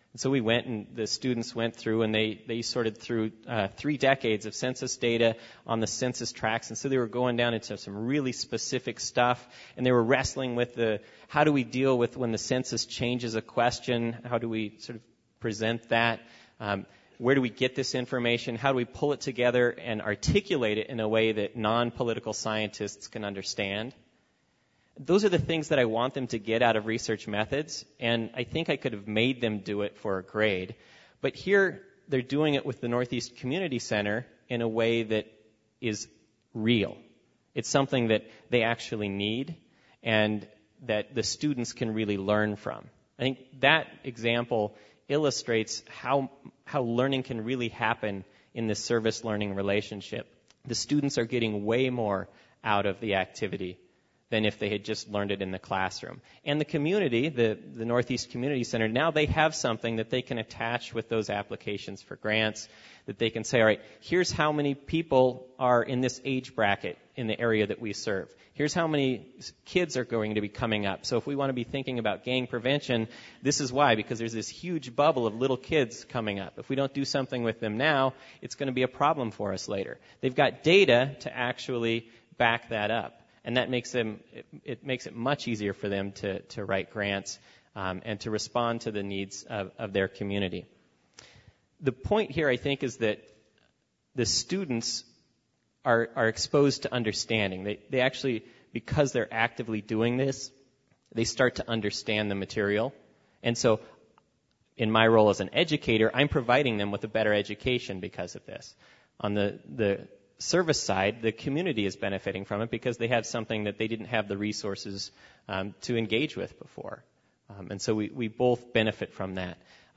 Speaker 8: And so we went, and the students went through, and they sorted through 3 decades of census data on the census tracts. And so they were going down into some really specific stuff, and they were wrestling with how do we deal with when the census changes a question? How do we sort of present that? Where do we get this information? How do we pull it together and articulate it in a way that non-political scientists can understand? Those are the things that I want them to get out of research methods, and I think I could have made them do it for a grade. But here, they're doing it with the Northeast Community Center in a way that is real. It's something that they actually need and that the students can really learn from. I think that example illustrates how learning can really happen in this service learning relationship. The students are getting way more out of the activity than if they had just learned it in the classroom. And the community, the Northeast Community Center, now they have something that they can attach with those applications for grants, that they can say, all right, here's how many people are in this age bracket in the area that we serve. Here's how many kids are going to be coming up. So if we want to be thinking about gang prevention, this is why, because there's this huge bubble of little kids coming up. If we don't do something with them now, it's going to be a problem for us later. They've got data to actually back that up. And that makes it much easier for them to write grants and to respond to the needs of their community. The point here, I think, is that the students are exposed to understanding. They actually, because they're actively doing this, they start to understand the material. And so in my role as an educator, I'm providing them with a better education because of this. On the service side, the community is benefiting from it because they have something that they didn't have the resources to engage with before. And so we both benefit from that.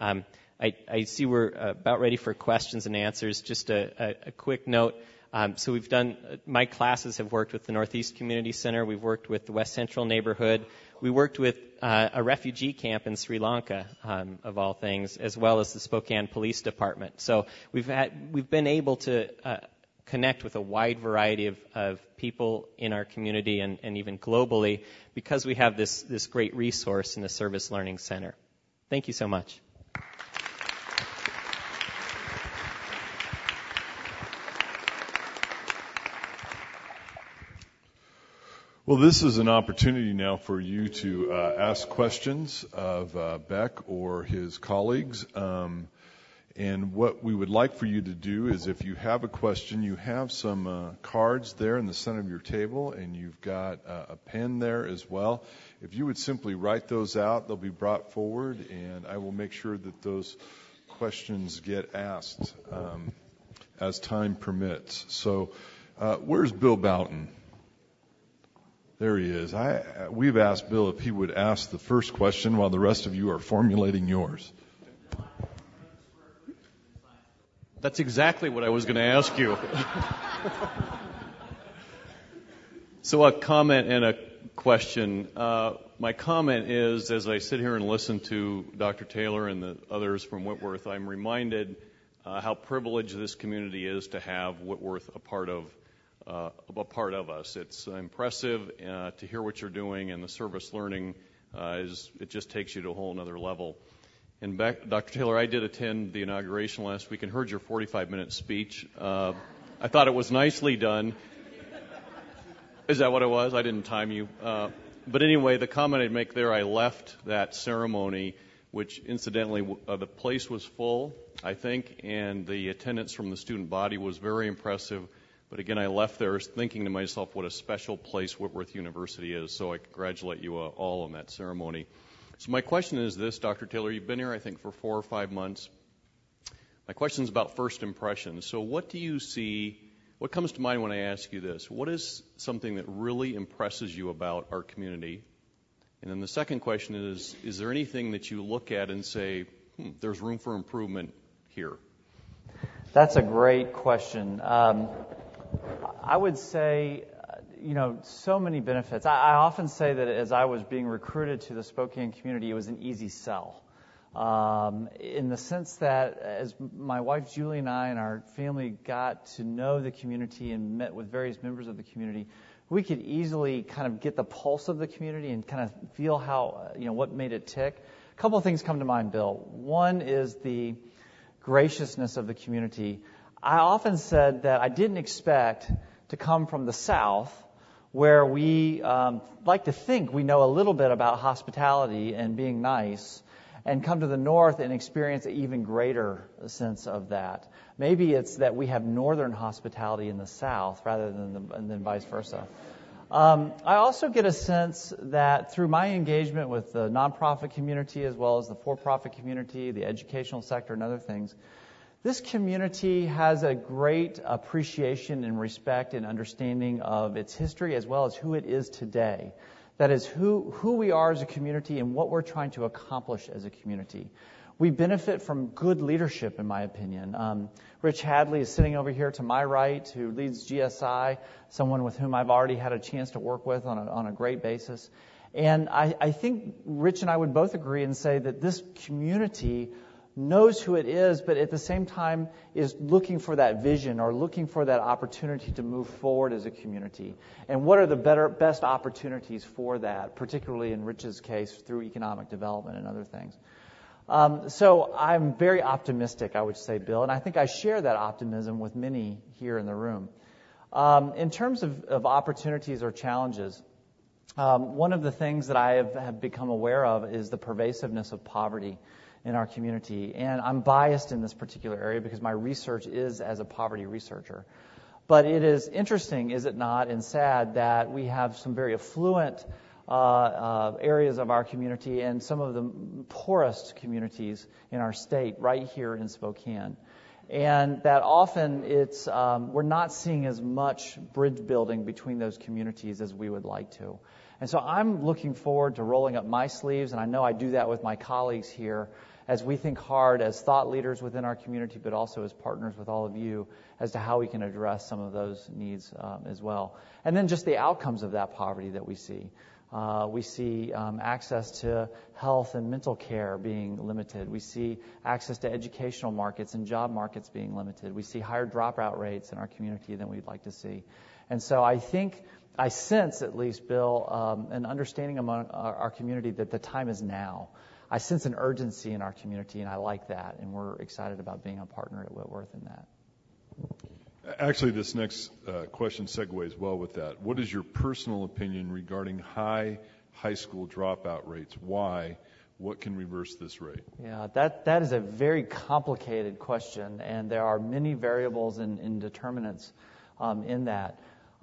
Speaker 8: I see we're about ready for questions and answers. Just a quick note. So my classes have worked with the Northeast Community Center. We've worked with the West Central neighborhood. We worked with a refugee camp in Sri Lanka, of all things, as well as the Spokane Police Department. So we've been able to connect with a wide variety of people in our community and even globally because we have this great resource in the Service Learning Center. Thank you so much.
Speaker 2: Well, this is an opportunity now for you to ask questions of Beck or his colleagues. And what we would like for you to do is if you have a question, you have some cards there in the center of your table, and you've got a pen there as well. If you would simply write those out, they'll be brought forward, and I will make sure that those questions get asked as time permits. So where's Bill Boughton? There he is. We've asked Bill if he would ask the first question while the rest of you are formulating yours.
Speaker 9: That's exactly what I was going to ask you. So a comment and a question. My comment is, as I sit here and listen to Dr. Taylor and the others from Whitworth, I'm reminded how privileged this community is to have Whitworth a part of us. It's impressive to hear what you're doing, and the service learning it just takes you to a whole other level. And Dr. Taylor, I did attend the inauguration last week and heard your 45-minute speech. I thought it was nicely done. Is that what it was? I didn't time you. But anyway, the comment I'd make there, I left that ceremony, which incidentally, the place was full, I think, and the attendance from the student body was very impressive. But again, I left there thinking to myself what a special place Whitworth University is. So I congratulate you all on that ceremony. So my question is this, Dr. Taylor, you've been here, I think, for 4 or 5 months. My question is about first impressions. So what do you see, what comes to mind when I ask you this? What is something that really impresses you about our community? And then the second question is there anything that you look at and say, there's room for improvement here?
Speaker 5: That's a great question. I would say, so many benefits. I often say that as I was being recruited to the Spokane community, it was an easy sell. In the sense that as my wife Julie and I and our family got to know the community and met with various members of the community, we could easily kind of get the pulse of the community and kind of feel how, what made it tick. A couple of things come to mind, Bill. One is the graciousness of the community. I often said that I didn't expect to come from the South, where we like to think we know a little bit about hospitality and being nice, and come to the North and experience an even greater sense of that. Maybe it's that we have Northern hospitality in the South rather than vice versa. I also get a sense that through my engagement with the nonprofit community as well as the for-profit community, the educational sector, and other things, this community has a great appreciation and respect and understanding of its history as well as who it is today. That is who we are as a community and what we're trying to accomplish as a community. We benefit from good leadership, in my opinion. Rich Hadley is sitting over here to my right, who leads GSI, someone with whom I've already had a chance to work with on a great basis. And I think Rich and I would both agree and say that this community knows who it is, but at the same time is looking for that vision or looking for that opportunity to move forward as a community. And what are the best opportunities for that, particularly in Rich's case through economic development and other things. So I'm very optimistic, I would say, Bill, and I think I share that optimism with many here in the room. In terms of opportunities or challenges, one of the things that I have become aware of is the pervasiveness of poverty in our community. And I'm biased in this particular area because my research is as a poverty researcher. But it is interesting, is it not, and sad that we have some very affluent areas of our community and some of the poorest communities in our state right here in Spokane. And that often we're not seeing as much bridge building between those communities as we would like to. And so I'm looking forward to rolling up my sleeves, and I know I do that with my colleagues here, as we think hard as thought leaders within our community, but also as partners with all of you as to how we can address some of those needs as well. And then just the outcomes of that poverty that we see. We see access to health and mental care being limited. We see access to educational markets and job markets being limited. We see higher dropout rates in our community than we'd like to see. And so I sense, at least, Bill, an understanding among our community that the time is now. I sense an urgency in our community, and I like that, and we're excited about being a partner at Whitworth in that.
Speaker 2: Actually, this next question segues well with that. What is your personal opinion regarding high school dropout rates? Why? What can reverse this rate?
Speaker 5: Yeah, that is a very complicated question, and there are many variables and determinants in that.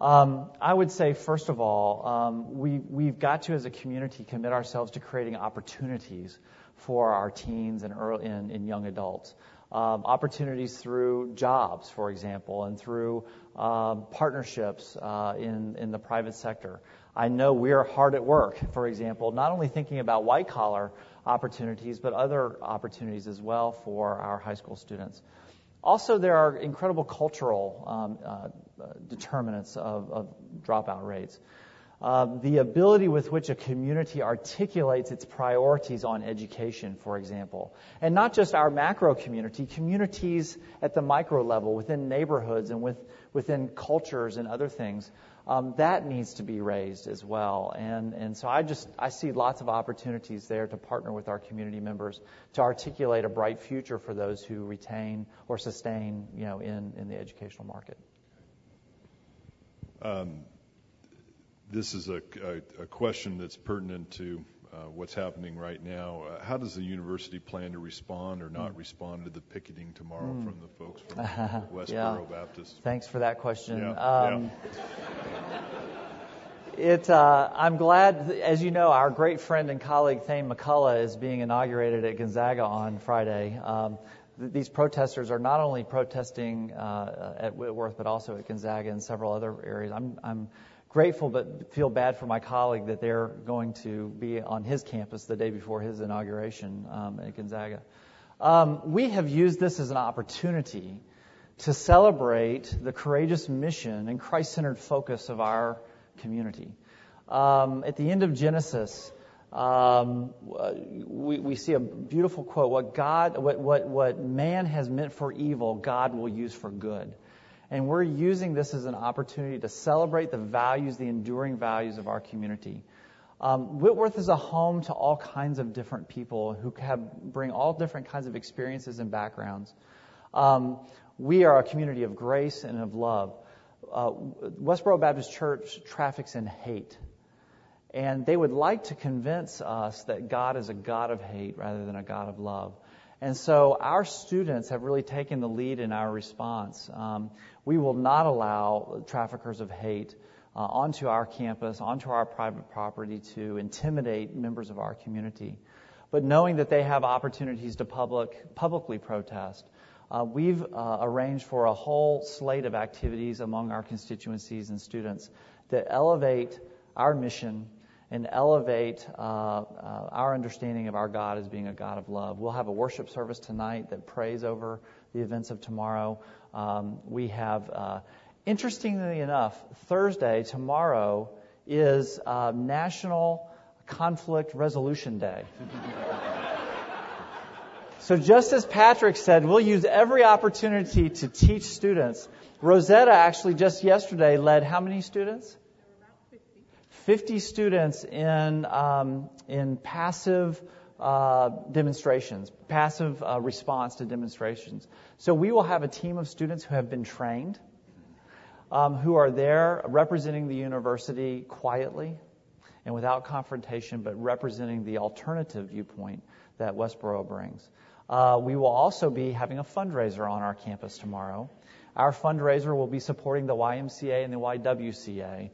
Speaker 5: I would say, first of all, we've got to, as a community, commit ourselves to creating opportunities for our teens and young adults. Opportunities through jobs, for example, and through partnerships in the private sector. I know we're hard at work, for example, not only thinking about white-collar opportunities, but other opportunities as well for our high school students. Also, there are incredible cultural determinants of dropout rates. The ability with which a community articulates its priorities on education, for example. And not just our macro community, communities at the micro level, within neighborhoods and within cultures and other things. That needs to be raised as well. And so I see lots of opportunities there to partner with our community members to articulate a bright future for those who retain or sustain, in the educational market.
Speaker 2: This is a question that's pertinent to what's happening right now. How does the university plan to respond or not respond to the picketing tomorrow from the folks from Westboro Baptist?
Speaker 5: Thanks for that question.
Speaker 2: Yeah.
Speaker 5: I'm glad, as you know, our great friend and colleague Thane McCullough is being inaugurated at Gonzaga on Friday. These protesters are not only protesting at Whitworth, but also at Gonzaga and several other areas. I'm grateful, but feel bad for my colleague that they're going to be on his campus the day before his inauguration at Gonzaga. We have used this as an opportunity to celebrate the courageous mission and Christ-centered focus of our community. At the end of Genesis, we see a beautiful quote: "What man has meant for evil, God will use for good." And we're using this as an opportunity to celebrate the values, the enduring values of our community. Whitworth is a home to all kinds of different people who bring all different kinds of experiences and backgrounds. We are a community of grace and of love. Westboro Baptist Church traffics in hate. And they would like to convince us that God is a God of hate rather than a God of love. And so our students have really taken the lead in our response. We will not allow traffickers of hate onto our campus, onto our private property to intimidate members of our community. But knowing that they have opportunities to publicly protest, we've arranged for a whole slate of activities among our constituencies and students that elevate our mission and elevate our understanding of our God as being a God of love. We'll have a worship service tonight that prays over the events of tomorrow. We have, interestingly enough, Thursday, tomorrow, is National Conflict Resolution Day. So just as Patrick said, we'll use every opportunity to teach students. Rosetta actually just yesterday led how many students? 50 students in passive demonstrations, passive response to demonstrations. So we will have a team of students who have been trained, who are there representing the university quietly and without confrontation, but representing the alternative viewpoint that Westboro brings. We will also be having a fundraiser on our campus tomorrow. Our fundraiser will be supporting the YMCA and the YWCA.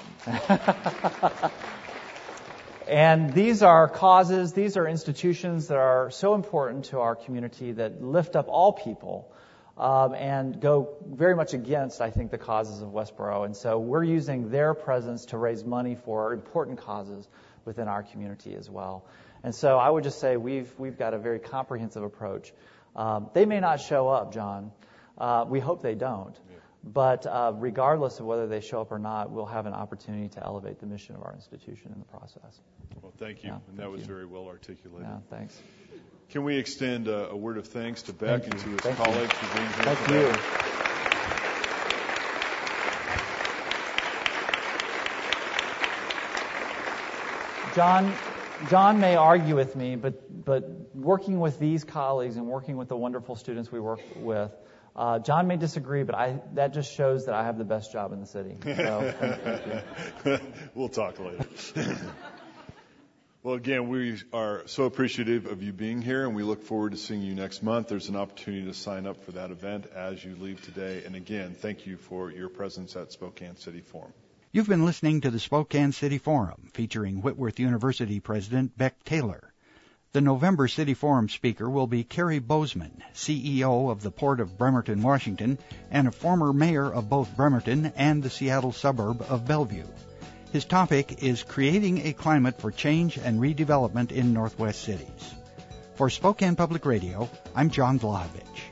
Speaker 5: And these are causes, these are institutions that are so important to our community that lift up all people and go very much against, I think, the causes of Westboro. And so we're using their presence to raise money for important causes within our community as well. And so I would just say we've got a very comprehensive approach. They may not show up, John. We hope they don't. But regardless of whether they show up or not, we'll have an opportunity to elevate the mission of our institution in the process.
Speaker 2: Well, thank you. And that was very well articulated.
Speaker 5: Yeah, thanks.
Speaker 2: Can we extend a word of thanks to Beck and to his colleagues for being here
Speaker 5: Thank
Speaker 2: today?
Speaker 5: you. John may argue with me, but working with these colleagues and working with the wonderful students we work with, John may disagree, but that just shows that I have the best job in the city. So, thank you.
Speaker 2: We'll talk later. Well, again, we are so appreciative of you being here, and we look forward to seeing you next month. There's an opportunity to sign up for that event as you leave today. And again, thank you for your presence at Spokane City Forum.
Speaker 1: You've been listening to the Spokane City Forum, featuring Whitworth University President Beck Taylor. The November City Forum speaker will be Kerry Bozeman, CEO of the Port of Bremerton, Washington, and a former mayor of both Bremerton and the Seattle suburb of Bellevue. His topic is creating a climate for change and redevelopment in Northwest cities. For Spokane Public Radio, I'm John Vlahovic.